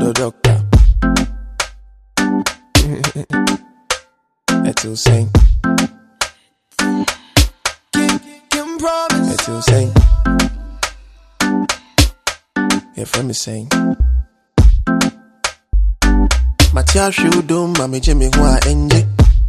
the doctor. That's you saying. Can promise. That's you saying. Yeah, from me saying. Matia shoudum, mami jemi wa enje.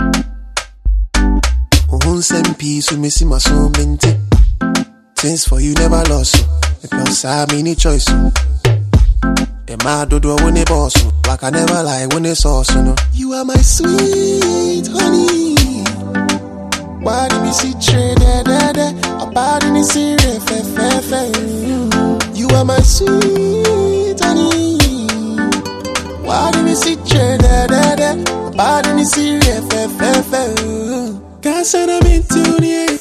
Uhun sempi su misi maso minti. Things for you never lost, because I mean any choice. The mad do when it boss, like I never lie when it's sauce. You are my sweet honey. Why did me see trade a body in serious fe. You are my sweet honey. Why did me see trade a body in serious fe. Cause I'm into the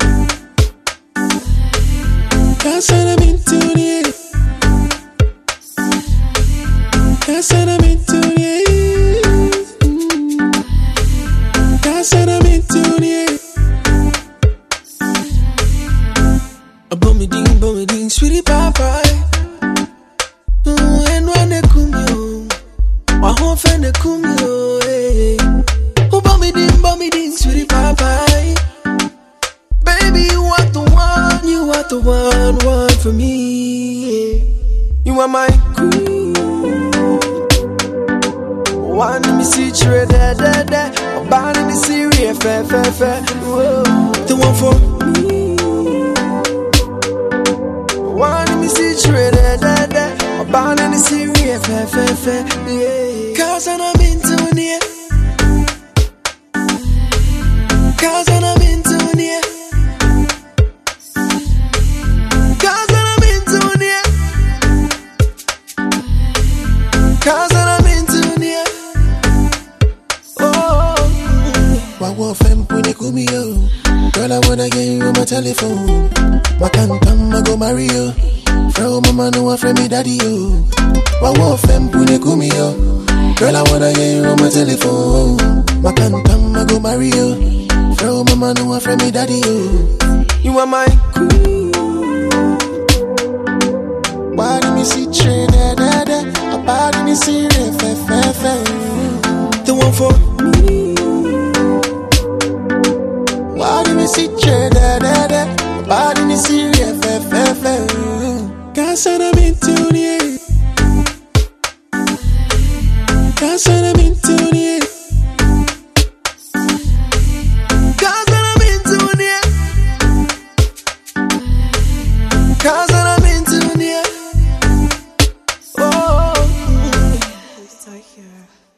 cause I'm into the cause I'm into the cause I'm into the Bommy ding, sweetie papa. And when they come you, my whole friend they come you. Oh, bommy ding, sweetie papa. Baby, you are the one for me. You are my queen. One me see trade a band in the serious fe. The one for me. One me see trade a band in the serious fe. Cause I'm into it. Cause I'm into it. Cause I'm into it. Oh, my wolfem puni kumio. Girl, I wanna get you on my telephone. My cantam, I go marry you. From mama no one friend me daddy you. My wolfem puni kumio. Girl, I wanna get you on my telephone. My cantam, I go marry you. From mama no one friend me daddy you. You are my queen. Why did me see trade a body in the serious fe. The one for me. Why did me see trade a body in the serious fe. Cause I'm into the cause I'm into the cause I'm into the cause I'm into the oh. Stay here.